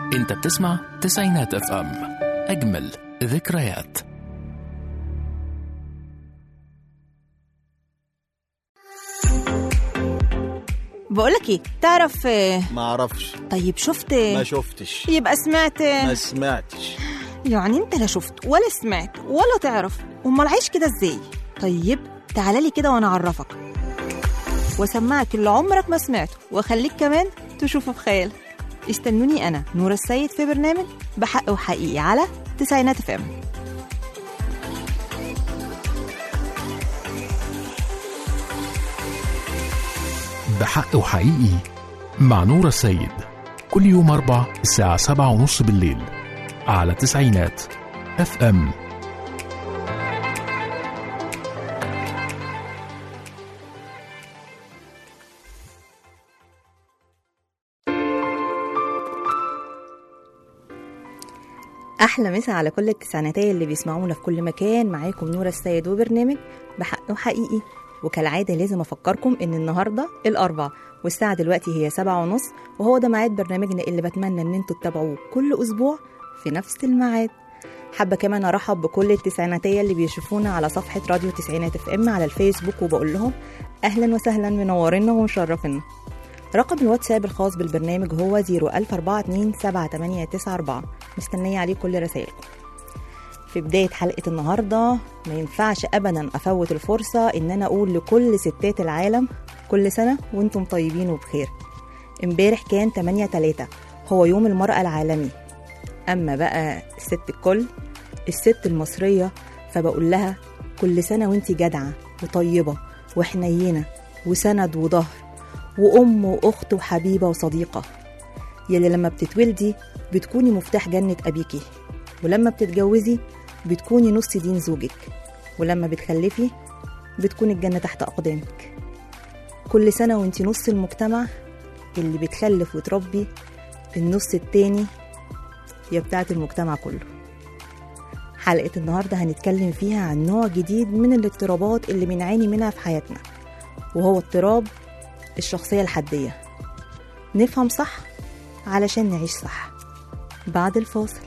انت بتسمع تسعينات اف ام، اجمل ذكريات. بقولك ايه، تعرف؟ ما اعرفش. طيب شفت؟ ما شفتش. يبقى سمعت؟ ما سمعتش. يعني انت لا شفت ولا سمعت ولا تعرف، امال عايش كده ازاي؟ طيب تعالى كده وانا اعرفك واسمعك اللي عمرك ما سمعته، واخليك كمان تشوفه في خيالك. استنوني انا نور السيد في برنامج بحق وحقيقي على تسعينات اف ام. بحق وحقيقي مع نور السيد، كل يوم 4 الساعة 7:30 بالليل على تسعينات اف ام. احلى مسا على كل التسعيناتية اللي بيسمعونا في كل مكان. معاكم نور السيد وبرنامج بحق وحقيقي. وكالعادة لازم افكركم ان النهاردة الاربع والساعة دلوقتي هي 7:30، وهو ده ميعاد برنامجنا اللي بتمنى ان انتوا تتابعوه كل اسبوع في نفس الميعاد. حابة كمان ارحب بكل التسعيناتية اللي بيشوفونا على صفحة راديو تسعينات اف ام على الفيسبوك، وبقول لهم اهلا وسهلا، منورينا ومشرفينا. رقم الواتساب الخاص بالبرنامج هو 004278894. مستنية عليه كل رسائلكم. في بداية حلقة النهاردة ما ينفعش أبدا أفوت الفرصة إن أنا أقول لكل ستات العالم كل سنة وانتم طيبين وبخير. امبارح كان 8/3 هو يوم المرأة العالمي. أما بقى الست الكل، الست المصرية، فبقول لها كل سنة وانتي جدعة وطيبة وحنينة وسند وظهر وأم وأخت وحبيبة وصديقة، يلي لما بتتولدي بتكوني مفتاح جنة أبيكي، ولما بتتجوزي بتكوني نص دين زوجك، ولما بتخلفي بتكون الجنة تحت أقدامك. كل سنة وانتي نص المجتمع اللي بتخلف وتربي النص التاني يا بتاعت المجتمع كله. حلقة النهاردة هنتكلم فيها عن نوع جديد من الاضطرابات اللي بنعاني منها في حياتنا، وهو اضطراب الشخصية الحدية. نفهم صح علشان نعيش صح. بعد الفاصل.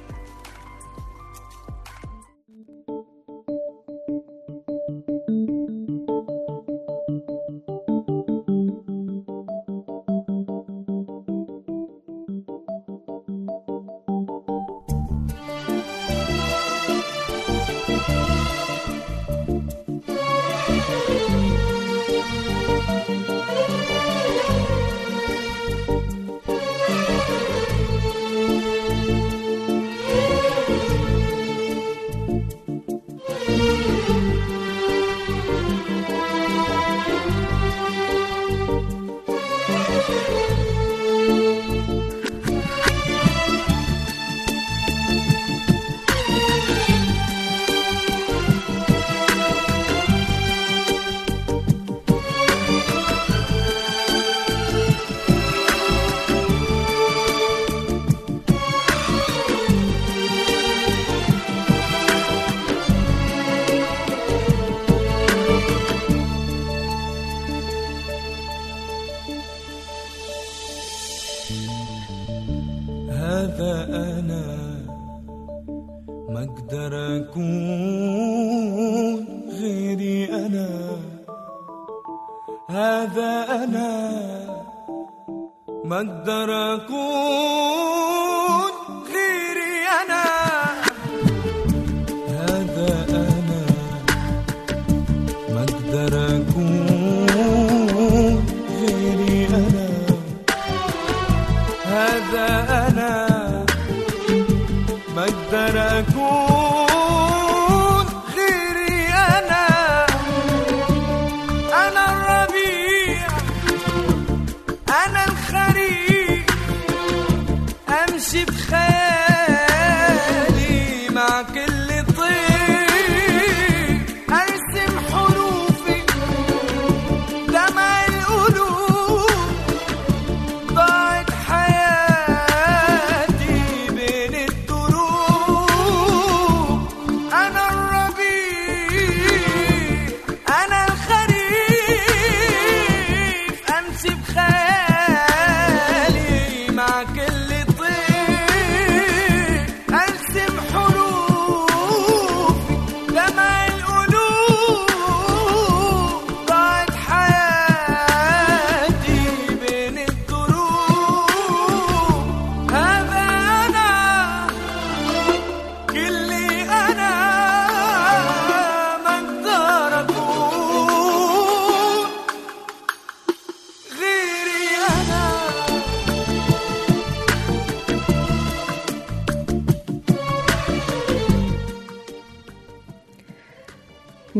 هذا أنا ما أقدر أكون غيري أنا. هذا أنا ما أقدر أكون غيري أنا. هذا أنا ما أقدر أكون غيري أنا. هذا أنا ما أقدر أكون غيري أنا. أنا الربيع، أنا الخريف، أنا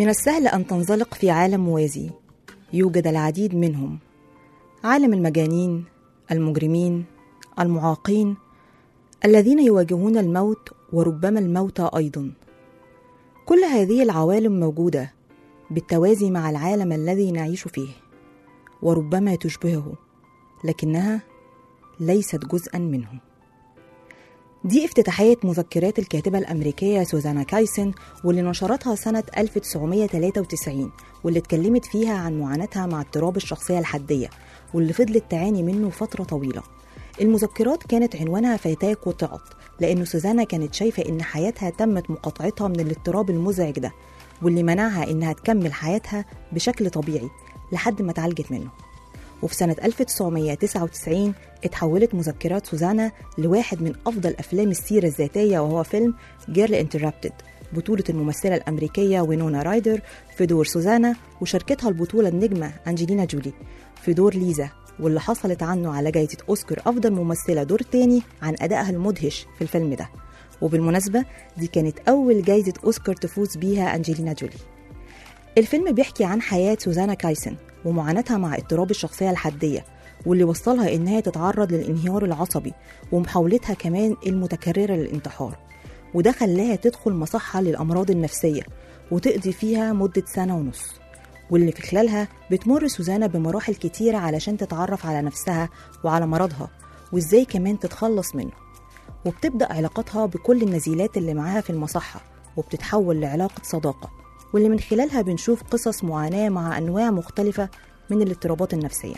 من السهل أن تنزلق في عالم موازي يوجد العديد منهم، عالم المجانين، المجرمين، المعاقين، الذين يواجهون الموت وربما الموتى أيضا. كل هذه العوالم موجودة بالتوازي مع العالم الذي نعيش فيه، وربما تشبهه لكنها ليست جزءا منه. دي افتتاحية مذكرات الكاتبة الأمريكية سوزانا كايسن، واللي نشرتها سنة 1993، واللي اتكلمت فيها عن معاناتها مع اضطراب الشخصية الحدية، واللي فضلت تعاني منه فترة طويلة. المذكرات كانت عنوانها فتاة قطعت، لأن سوزانا كانت شايفة إن حياتها تمت مقاطعتها من الاضطراب المزعج ده، واللي منعها إنها تكمل حياتها بشكل طبيعي لحد ما اتعالجت منه. وفي سنة 1999 اتحولت مذكرات سوزانا لواحد من أفضل أفلام السيرة الذاتية، وهو فيلم جيرل انترابتد، بطولة الممثلة الأمريكية وينونا رايدر في دور سوزانا، وشاركتها البطولة النجمة أنجلينا جولي في دور ليزا، واللي حصلت عنه على جائزة أوسكار أفضل ممثلة دور تاني عن أدائها المدهش في الفيلم ده. وبالمناسبة دي كانت أول جائزة أوسكار تفوز بيها أنجلينا جولي. الفيلم بيحكي عن حياة سوزانا كايسن ومعاناتها مع اضطراب الشخصية الحدية، واللي وصلها إنها تتعرض للانهيار العصبي، ومحاولتها كمان المتكررة للانتحار، وده خلاها تدخل مصحة للأمراض النفسية وتقضي فيها مدة 1.5 سنة، واللي في خلالها بتمر سوزانا بمراحل كتيرة علشان تتعرف على نفسها وعلى مرضها، وإزاي كمان تتخلص منه. وبتبدأ علاقتها بكل النزيلات اللي معاها في المصحة، وبتتحول لعلاقة صداقة، واللي من خلالها بنشوف قصص معاناة مع أنواع مختلفة من الاضطرابات النفسية،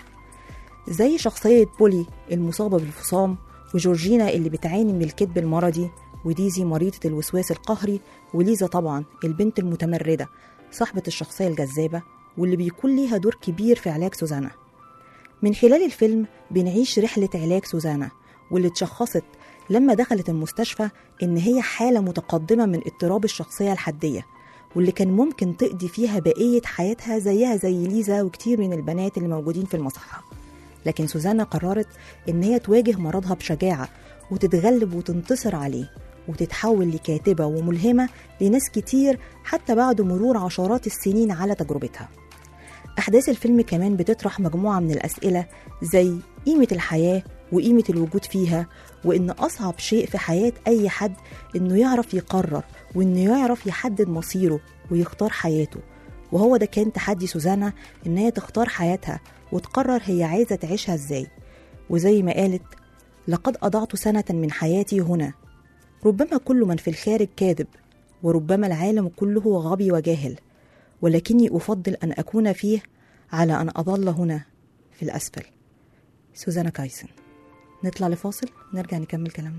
زي شخصية بولي المصابة بالفصام، وجورجينا اللي بتعاني من الكذب المرضي، وديزي مريضة الوسواس القهري، وليزا طبعا البنت المتمردة صاحبة الشخصية الجذابة، واللي بيكون ليها دور كبير في علاج سوزانا. من خلال الفيلم بنعيش رحلة علاج سوزانا، واللي اتشخصت لما دخلت المستشفى إن هي حالة متقدمة من اضطراب الشخصية الحدية، واللي كان ممكن تقضي فيها بقية حياتها زيها زي ليزا وكتير من البنات اللي موجودين في المصحة. لكن سوزانا قررت إن هي تواجه مرضها بشجاعة، وتتغلب وتنتصر عليه، وتتحول لكاتبة وملهمة لناس كتير حتى بعد مرور عشرات السنين على تجربتها. أحداث الفيلم كمان بتطرح مجموعة من الأسئلة زي قيمة الحياة وقيمة الوجود فيها، وإن أصعب شيء في حياة أي حد إنه يعرف يقرر، وإنه يعرف يحدد مصيره ويختار حياته. وهو ده كان تحدي سوزانا، إن هي تختار حياتها وتقرر هي عايزة تعيشها إزاي. وزي ما قالت: لقد أضعت 1 سنة من حياتي هنا، ربما كل من في الخارج كاذب، وربما العالم كله غبي وجاهل، ولكني أفضل أن أكون فيه على أن أظل هنا في الأسفل. سوزانا كايسن. نطلع لفاصل نرجع نكمل كلامنا.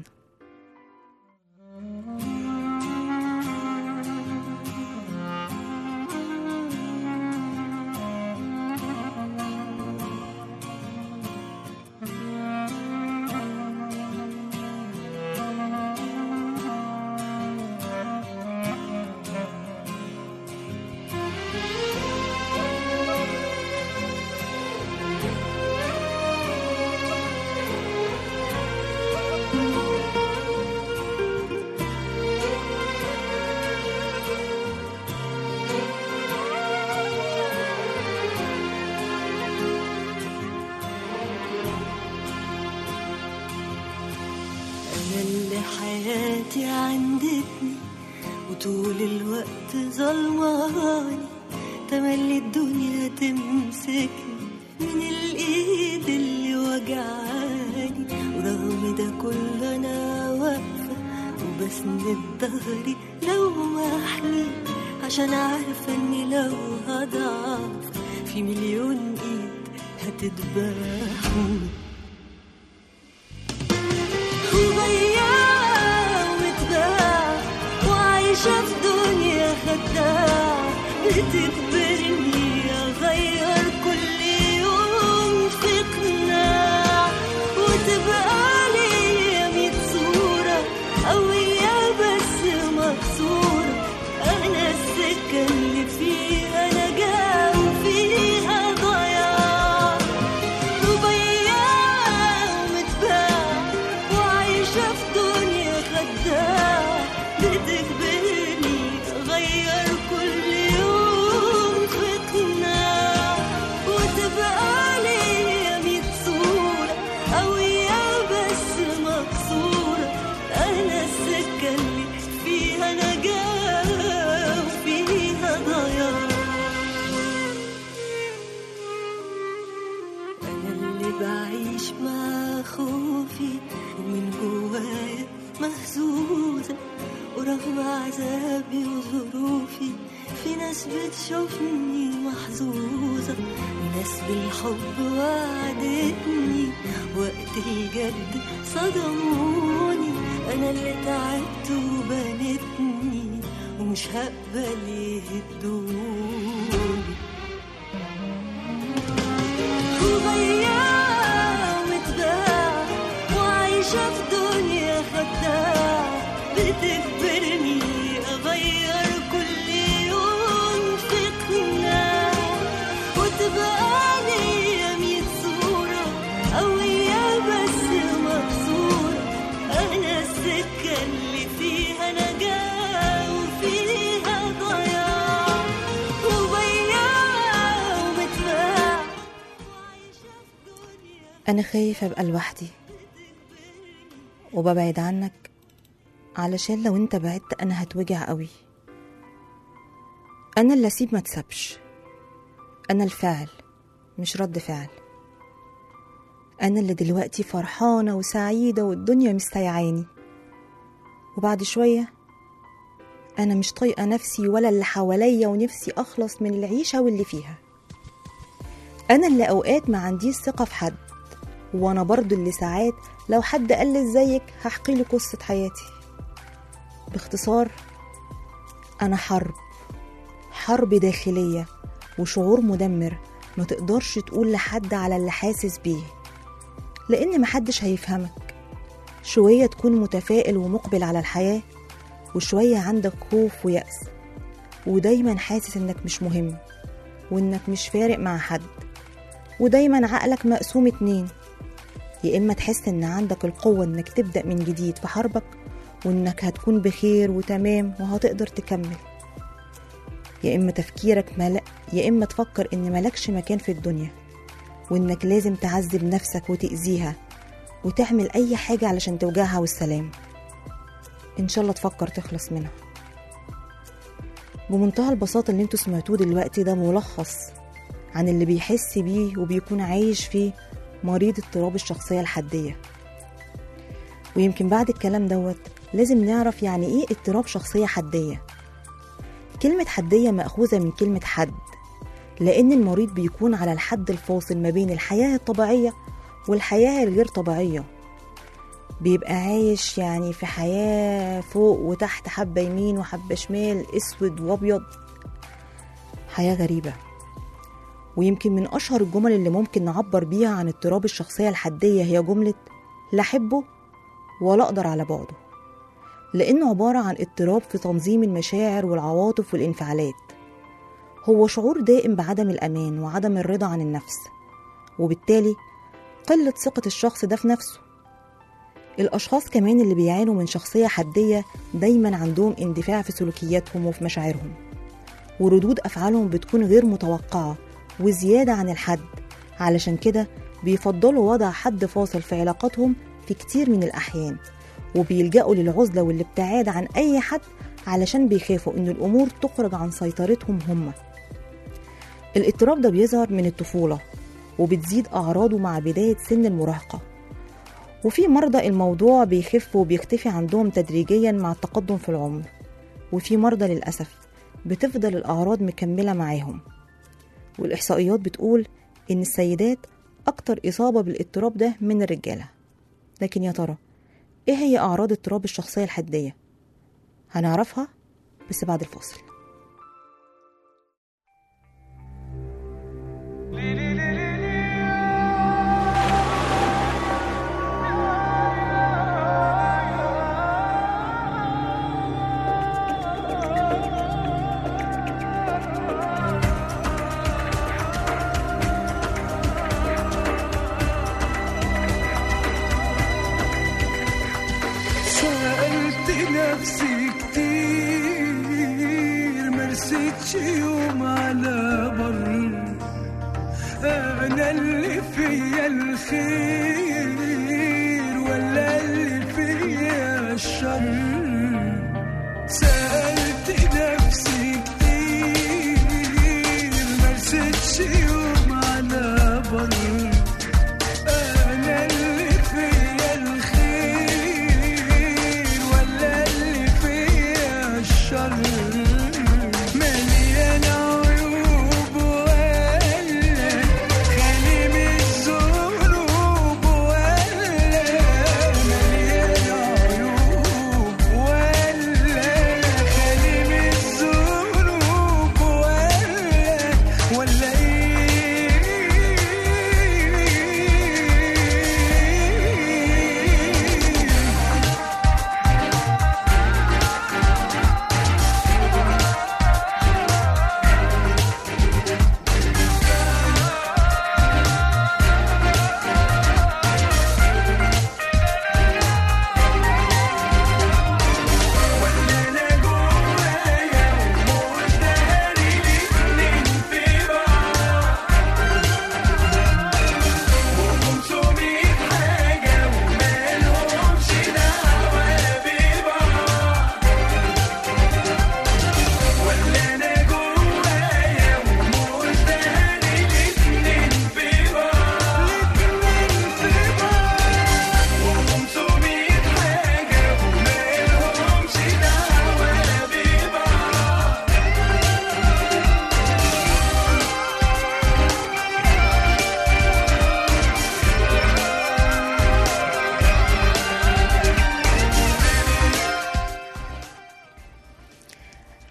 حياتي عندتني وطول الوقت ظلماني، تملي الدنيا تمسكني من الايد اللي وجعاني، ورغم ده كله انا واقفة وبسند ظهري لو ما احلم، عشان عارفة اني لو هضعف في مليون ايد هتذبحني. وعايشة في دنيا خداع بتجبرني أغير كل يوم في قناع، وتبقى لي 100 صورة قوية بس مكسورة. أنا السكة اللي فيها نجاة وفيها ضياع، وبياع ومتباع وعايشة في دنيا خداع بتجبرني أغير كل يوم بعيش مع خوفي ومن جوايا مهزوزة، ورغم عذابي وظروفي في ناس بتشوفني محظوظة، وناس بالحب وعدتني وقت الجد صدموني. أنا اللي تعبت وبنتني ومش هقبل يهدوني. وبياع ومتباع وعايشة في دنيا خداع، بتجبرني أغير كل يوم في قناع، وتبقى ليا 100 صورة قوية بس مكسورة. أنا السكة اللي فيها نجاة وفيها ضياع، وبياع ومتباع وعايشة في دنيا. أنا خايفة أبقى لوحدي وببعد عنك، علشان لو انت بعدت أنا هتوجع قوي. أنا اللي أسيب ما تسابش، أنا الفعل مش رد فعل. أنا اللي دلوقتي فرحانة وسعيدة والدنيا مستيعاني، وبعد شوية أنا مش طايقة نفسي ولا اللي حواليا، ونفسي أخلص من العيشة واللي فيها. أنا اللي أوقات ما عنديش ثقة في حد، وأنا برضو اللي ساعات لو حد قال لي ازيك هحكي له قصة حياتي. باختصار أنا حرب داخلية وشعور مدمر، ما تقدرش تقول لحد على اللي حاسس بيه، لأن محدش هيفهمك. شوية تكون متفائل ومقبل على الحياة، وشوية عندك خوف ويأس، ودايما حاسس إنك مش مهم وإنك مش فارق مع حد، ودايما عقلك مقسوم 2. يا إما تحس إن عندك القوة إنك تبدأ من جديد في حربك، وإنك هتكون بخير وتمام وهتقدر تكمل، يا إما تفكيرك يا إما تفكر إن ملكش مكان في الدنيا، وإنك لازم تعذب نفسك وتأذيها وتعمل أي حاجة علشان توجعها والسلام. إن شاء الله تفكر تخلص منها. بمنتهى البساطة اللي انتوا سمعتوه دلوقتي ده ملخص عن اللي بيحس بيه وبيكون عايش فيه مريض اضطراب الشخصية الحدية. ويمكن بعد الكلام دوت لازم نعرف يعني ايه اضطراب شخصية حدية. كلمة حدية مأخوذة من كلمة حد، لأن المريض بيكون على الحد الفاصل ما بين الحياة الطبيعية والحياة الغير طبيعية. بيبقى عايش يعني في حياة فوق وتحت، حبة يمين وحبة شمال، اسود وابيض، حياة غريبة. ويمكن من أشهر الجمل اللي ممكن نعبر بيها عن اضطراب الشخصية الحدية هي جملة لا أحبه ولا أقدر على بعده، لأنه عبارة عن اضطراب في تنظيم المشاعر والعواطف والانفعالات. هو شعور دائم بعدم الأمان وعدم الرضا عن النفس، وبالتالي قلة ثقة الشخص ده في نفسه. الأشخاص كمان اللي بيعانوا من شخصية حدية دايما عندهم اندفاع في سلوكياتهم وفي مشاعرهم، وردود أفعالهم بتكون غير متوقعة وزيادة عن الحد. علشان كده بيفضلوا وضع حد فاصل في علاقاتهم في كتير من الأحيان، وبيلجأوا للعزلة والابتعاد عن أي حد علشان بيخافوا إن الأمور تخرج عن سيطرتهم هم. الاضطراب ده بيظهر من الطفولة، وبتزيد أعراضه مع بداية سن المراهقة. وفي مرضى الموضوع بيخف وبيختفي عندهم تدريجيا مع التقدم في العمر، وفي مرضى للأسف بتفضل الأعراض مكملة معاهم. والإحصائيات بتقول إن السيدات أكتر إصابة بالاضطراب ده من الرجالة. لكن يا ترى إيه هي أعراض اضطراب الشخصية الحدية؟ هنعرفها بس بعد الفاصل. نفسي كتير مرستش يوم على بر، أنا اللي فيا الخير ولا اللي فيا الشر. سألت نفسي كتير مرستش يوم على بر،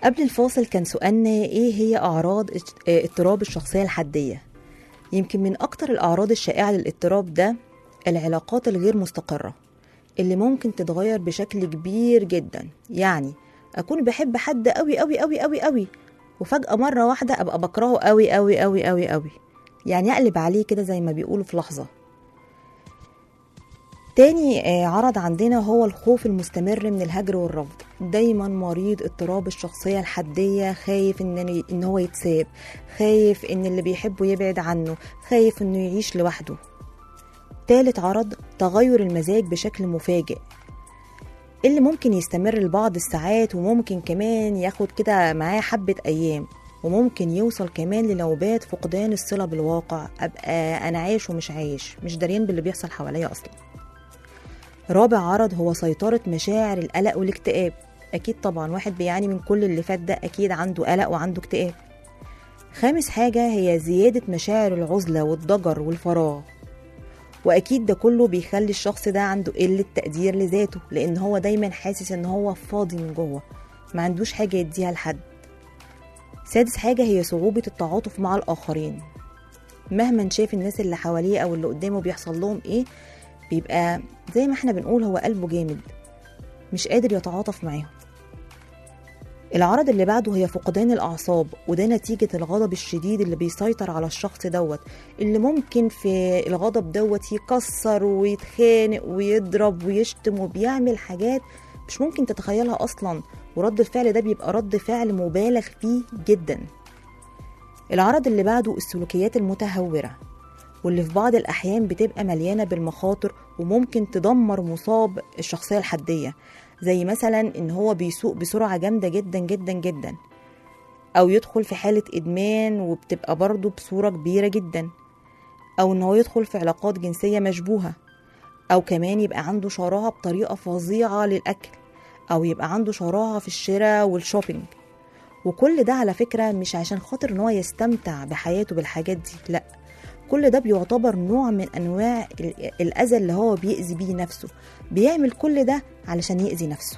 قبل الفاصل كان سؤالنا ايه هي اعراض اضطراب الشخصية الحدية. يمكن من اكتر الاعراض الشائعة للاضطراب ده العلاقات الغير مستقرة اللي ممكن تتغير بشكل كبير جدا. يعني اكون بحب حد قوي قوي قوي قوي قوي وفجأة مرة واحدة ابقى بكرهه قوي قوي قوي قوي قوي، يعني اقلب عليه كده زي ما بيقولوا في لحظة. تاني عرض عندنا هو الخوف المستمر من الهجر والرفض. دايما مريض اضطراب الشخصية الحدية خايف ان هو يتساب، خايف ان اللي بيحبه يبعد عنه، خايف انه يعيش لوحده. تالت عرض تغير المزاج بشكل مفاجئ اللي ممكن يستمر لبعض الساعات وممكن كمان ياخد كده معاه حبة أيام، وممكن يوصل كمان لنوبات فقدان الصلة بالواقع. أبقى أنا عايش ومش عايش، مش دارين باللي بيحصل حواليا أصلا. رابع عرض هو سيطرة مشاعر القلق والاكتئاب. أكيد طبعا واحد بيعاني من كل اللي فات ده أكيد عنده قلق وعنده اكتئاب. خامس حاجة هي زيادة مشاعر العزلة والضجر والفراغ، وأكيد ده كله بيخلي الشخص ده عنده قلة تقدير لذاته، لأن هو دايما حاسس إن هو فاضي من جوه، ما عندوش حاجة يديها لحد. سادس حاجة هي صعوبة التعاطف مع الآخرين. مهما شاف الناس اللي حواليه أو اللي قدامه بيحصل لهم إيه، بيبقى زي ما احنا بنقول هو قلبه جامد، مش قادر يتعاطف معاهم. العرض اللي بعده هي فقدان الأعصاب، وده نتيجة الغضب الشديد اللي بيسيطر على الشخص دوت، اللي ممكن في الغضب دوت يكسر ويتخانق ويضرب ويشتم وبيعمل حاجات مش ممكن تتخيلها أصلا، ورد الفعل ده بيبقى رد فعل مبالغ فيه جدا. العرض اللي بعده السلوكيات المتهورة، واللي في بعض الأحيان بتبقى مليانة بالمخاطر وممكن تدمر مصاب الشخصية الحدية، زي مثلا إن هو بيسوق بسرعة جامدة جدا جدا جدا، أو يدخل في حالة إدمان وبتبقى برضه بصورة كبيرة جدا، أو إن هو يدخل في علاقات جنسية مشبوهة، أو كمان يبقى عنده شراهة بطريقة فظيعة للأكل، أو يبقى عنده شراهة في الشراء والشوبينج. وكل ده على فكرة مش عشان خاطر إن هو يستمتع بحياته بالحاجات دي، لأ، كل ده بيعتبر نوع من أنواع الأذى اللي هو بيأذي بيه نفسه، بيعمل كل ده علشان يأذي نفسه.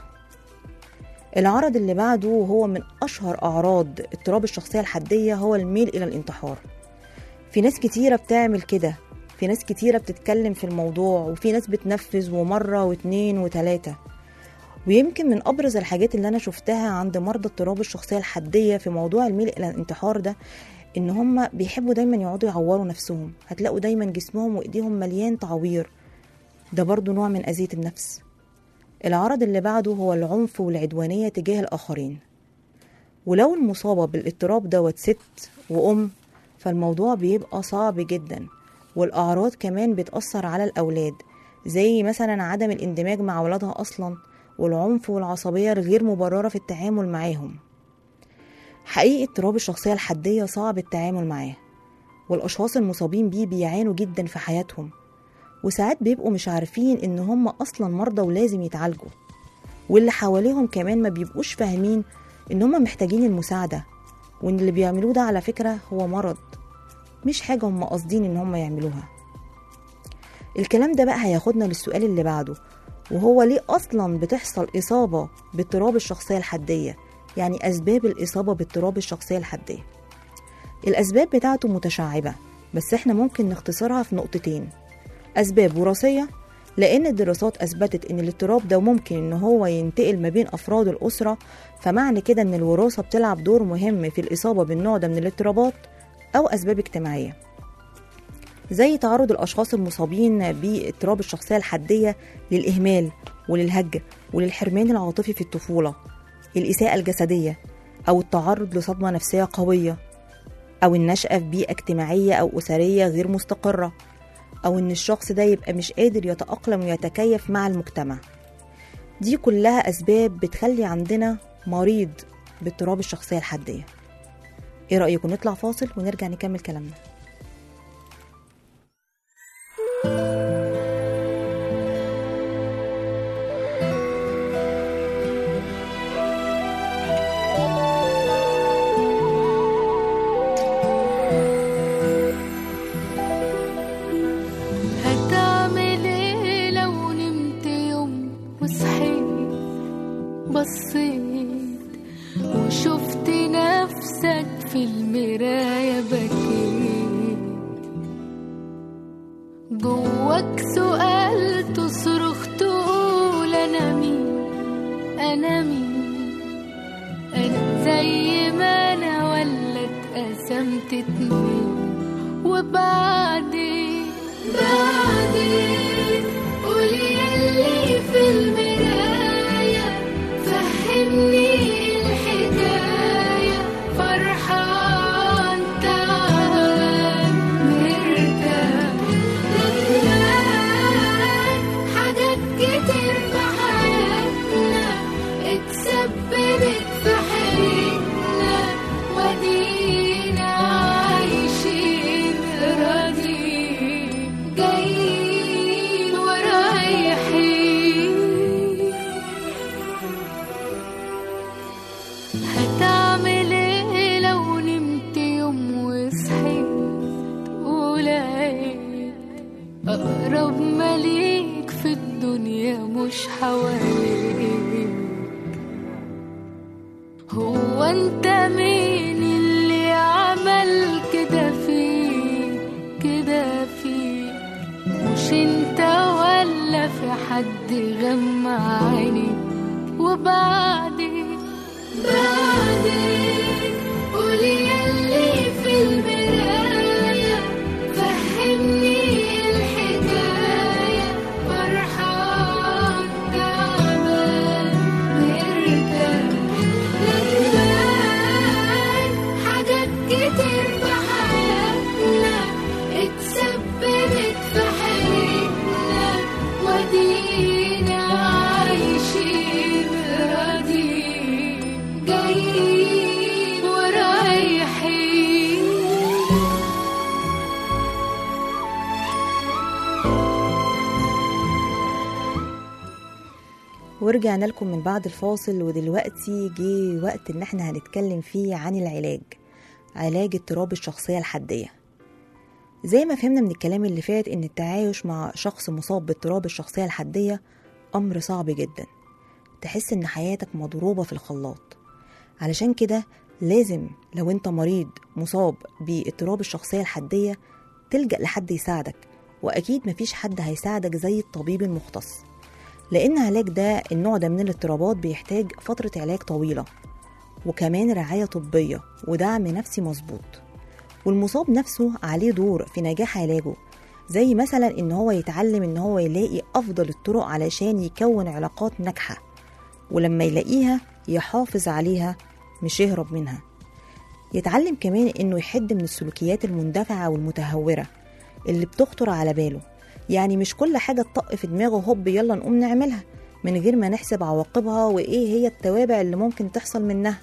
العرض اللي بعده هو من أشهر أعراض اضطراب الشخصية الحدية هو الميل إلى الانتحار. في ناس كتيرة بتعمل كده، في ناس كتيرة بتتكلم في الموضوع، وفي ناس بتنفذ ومرة واتنين وتلاتة. ويمكن من أبرز الحاجات اللي أنا شفتها عند مرضى اضطراب الشخصية الحدية في موضوع الميل إلى الانتحار ده إن هم بيحبوا دايما يقعدوا يعوروا نفسهم. هتلاقوا دايما جسمهم وإيديهم مليان تعوير، ده برضو نوع من أذية النفس. العرض اللي بعده هو العنف والعدوانية تجاه الآخرين. ولو المصابة بالاضطراب دوت ست وأم فالموضوع بيبقى صعب جدا، والأعراض كمان بتأثر على الأولاد، زي مثلا عدم الاندماج مع أولادها أصلا، والعنف والعصبية الغير مبررة في التعامل معاهم. حقيقي اضطراب الشخصية الحدية صعب التعامل معاه، والأشخاص المصابين بيه بيعانوا جدا في حياتهم، وساعات بيبقوا مش عارفين إن هم أصلا مرضى ولازم يتعالجوا، واللي حواليهم كمان ما بيبقوش فاهمين إن هم محتاجين المساعدة، وإن اللي بيعملوه ده على فكرة هو مرض، مش حاجة هم قاصدين إن هم يعملوها. الكلام ده بقى هياخدنا للسؤال اللي بعده، وهو ليه أصلا بتحصل إصابة باضطراب الشخصية الحدية؟ يعني أسباب الإصابة باضطراب الشخصية الحدية. الأسباب بتاعته متشعبة، بس إحنا ممكن نختصرها في نقطتين. أسباب وراثية، لأن الدراسات أثبتت إن الاضطراب ده ممكن إن هو ينتقل ما بين أفراد الأسرة، فمعنى كده إن الوراثة بتلعب دور مهم في الإصابة بالنوع ده من الاضطرابات. أو أسباب اجتماعية، زي تعرض الأشخاص المصابين باضطراب الشخصية الحدية للإهمال وللهجر وللحرمان العاطفي في الطفولة، الإساءة الجسدية، أو التعرض لصدمة نفسية قوية، أو النشأة في بيئة اجتماعية أو أسرية غير مستقرة، أو إن الشخص ده يبقى مش قادر يتأقلم ويتكيف مع المجتمع. دي كلها أسباب بتخلي عندنا مريض باضطراب الشخصية الحدية. إيه رأيكم نطلع فاصل ونرجع نكمل كلامنا؟ بصيت وشوف جواك سؤال تصرخ تقول أنا مين، أنا مين، أنا زي ما أنا ولا اتقسمت اتنين. وبعدين قولي ياللي في المراية فهمني الحكاية، فرحان تعبان مرتاح ندمان، حاجات كتير في حياتنا اتسببت في حياتنا، ودينا عايشين راضيين جايين ورايحين. هتعمل ايه لو نمت يوم وصحيت ولقيت أقرب مليك في الدنيا مش حواليك؟ هو انت مين اللي عمل كده فيك كده فيك؟ مش انت ولا في حد غمى عينيك؟ وبعدين قولي ياللي في المراية فهمني الحكاية، فرحان تعبان مرتاح ندمان، حاجات كتير في حياتنا اتسببت في حياتنا، ودينا عايشين راضيين جايين ورايحين. ورجعنا لكم من بعد الفاصل، ودلوقتي جه وقت ان احنا هنتكلم فيه عن العلاج، علاج اضطراب الشخصية الحدية. زي ما فهمنا من الكلام اللي فات ان التعايش مع شخص مصاب باضطراب الشخصية الحدية امر صعب جدا، تحس ان حياتك مضروبة في الخلاط. علشان كده لازم لو انت مريض مصاب باضطراب الشخصية الحدية تلجأ لحد يساعدك، واكيد مفيش حد هيساعدك زي الطبيب المختص، لأن علاج ده النوع ده من الاضطرابات بيحتاج فترة علاج طويلة، وكمان رعاية طبية ودعم نفسي مظبوط. والمصاب نفسه عليه دور في نجاح علاجه، زي مثلا إن هو يتعلم إن هو يلاقي أفضل الطرق علشان يكون علاقات ناجحة، ولما يلاقيها يحافظ عليها مش يهرب منها. يتعلم كمان إنه يحد من السلوكيات المندفعة والمتهورة اللي بتخطر على باله، يعني مش كل حاجة تطق في دماغه هوب يلا نقوم نعملها من غير ما نحسب عواقبها وإيه هي التوابع اللي ممكن تحصل منها.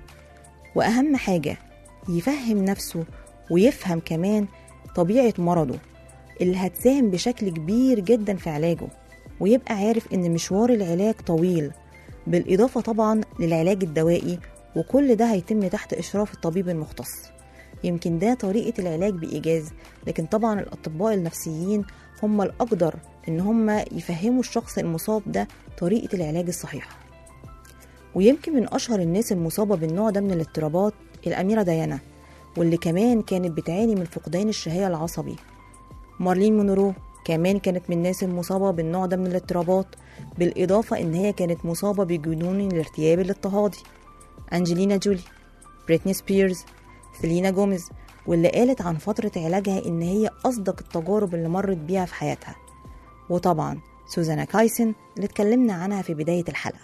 وأهم حاجة يفهم نفسه ويفهم كمان طبيعة مرضه اللي هتساهم بشكل كبير جدا في علاجه، ويبقى عارف إن مشوار العلاج طويل، بالإضافة طبعا للعلاج الدوائي، وكل ده هيتم تحت إشراف الطبيب المختص. يمكن ده طريقة العلاج بإيجاز، لكن طبعا الأطباء النفسيين هم الأقدر إن هم يفهموا الشخص المصاب ده طريقة العلاج الصحيحة. ويمكن من أشهر الناس المصابة بالنوع ده من الاضطرابات الأميرة ديانا، واللي كمان كانت بتعاني من فقدان الشهية العصبي. مارلين مونرو كمان كانت من الناس المصابة بالنوع ده من الاضطرابات، بالإضافة إن هي كانت مصابة بجنون الارتياب الاضطهادي. أنجلينا جولي، بريتني سبيرز، سيلينا جوميز، واللي قالت عن فترة علاجها إن هي أصدق التجارب اللي مرت بيها في حياتها. وطبعا سوزانا كايسن اللي اتكلمنا عنها في بداية الحلقة.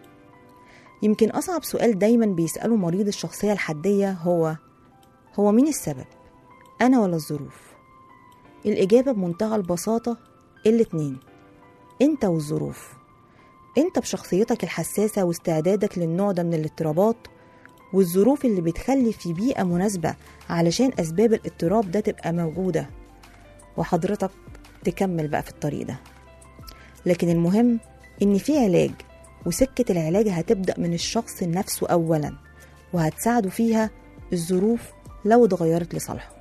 يمكن أصعب سؤال دايما بيسأله مريض الشخصية الحدية هو مين السبب؟ أنا ولا الظروف؟ الإجابة بمنتهى البساطة الاتنين، أنت والظروف. أنت بشخصيتك الحساسة واستعدادك للنوع ده من الاضطرابات، والظروف اللي بتخلي في بيئة مناسبة علشان أسباب الاضطراب ده تبقى موجودة، وحضرتك تكمل بقى في الطريق ده. لكن المهم إن في علاج، وسكة العلاج هتبدأ من الشخص نفسه أولا، وهتساعده فيها الظروف لو اتغيرت لصالحه.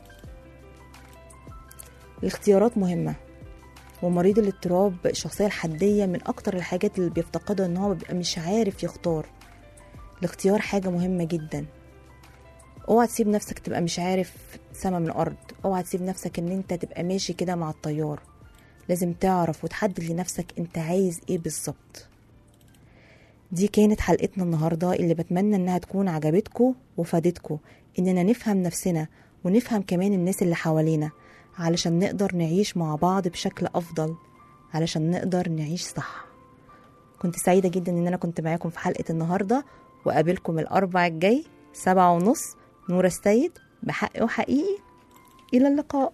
الاختيارات مهمة، ومريض الاضطراب الشخصية الحدية من أكتر الحاجات اللي بيفتقدها إن هو بيبقى مش عارف يختار. الاختيار حاجة مهمة جدا. اوعى تسيب نفسك تبقى مش عارف سما من الأرض، اوعى تسيب نفسك إن انت تبقى ماشي كده مع التيار. لازم تعرف وتحدد لنفسك انت عايز ايه بالظبط. دي كانت حلقتنا النهاردة اللي بتمنى انها تكون عجبتكم وفادتكم، اننا نفهم نفسنا ونفهم كمان الناس اللي حوالينا علشان نقدر نعيش مع بعض بشكل افضل، علشان نقدر نعيش صح. كنت سعيدة جدا ان انا كنت معاكم في حلقة النهاردة، وقابلكم الاربع الجاي 7:30. نورة السيد، بحق وحقيقي. الى اللقاء.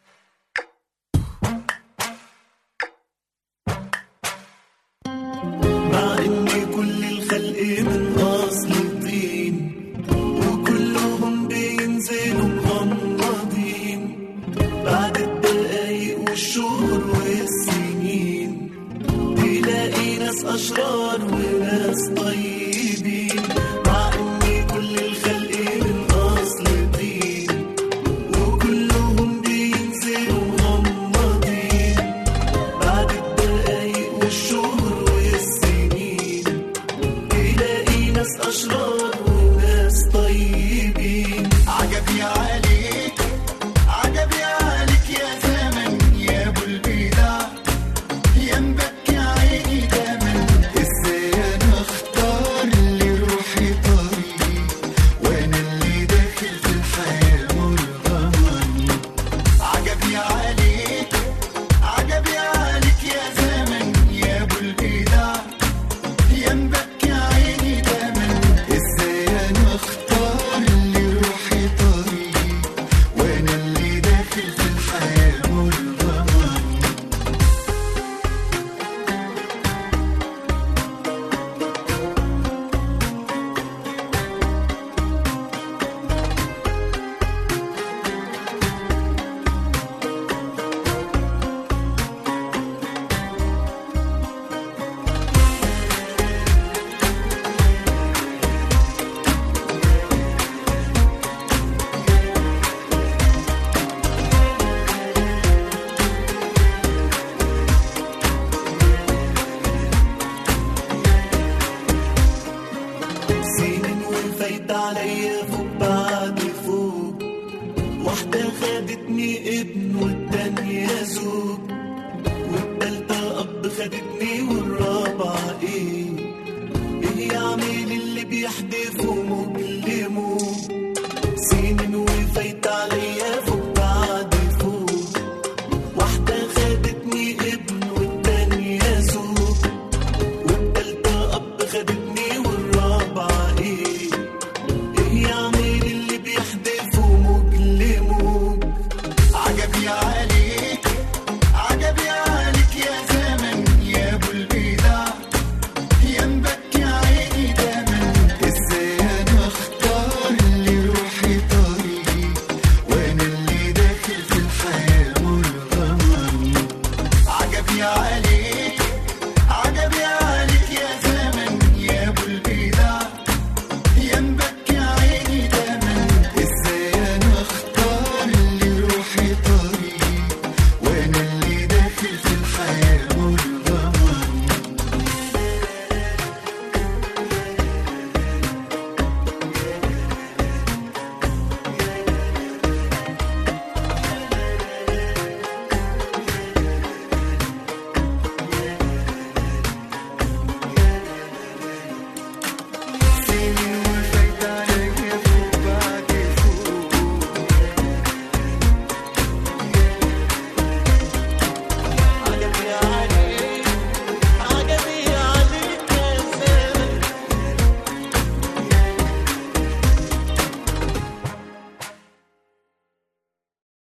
مع ان كل الخلق من اصل طين وكلهم بينزلوا مغمضين، بعد الدقايق والشهور والسنين تلاقي ناس اشرار وناس طيبين. مع ان كل الخلق من اصل طين وكلهم بينزلوا مغمضين، بعد الدقايق والشهور ناس أشرار وناس طيبين. عجبي عليك عجبي عليك يا زمن يا أبو البدع، يا مبكي عيني دمن. إزاي أنا أختار لروحي طريق وأنا اللي داخل في الحياة مرغمني. عجبي عليك عجبي عليك يا زمن يا أبو البدع، يا مبكي عيني دمن. ازاي انا اختار لروحي طريق وانا اللي داخل في الحياة مرغمني. سنين وفايت عليا فوق بعد فوق، واحدة خدتني ابن والتانية زوج، والتالتة أب خدتني والرابعة إيه يعمل اللي بيحدفه مجلمه. سنين وفايت عليا فوق بعد فوق، واحدة خدتني ابن والتانية زوج، والتالتة أب خدتني والرابعة إيه يعمل اللي بيحدفه مجلمه. عجبي عليك عجبي عليك يا زمن يا أبو البدع، يا مبكي عيني دمن. ازاي انا اختار لروحي طريق وانا اللي داخل في الحياة مرغمني. عجبي عليك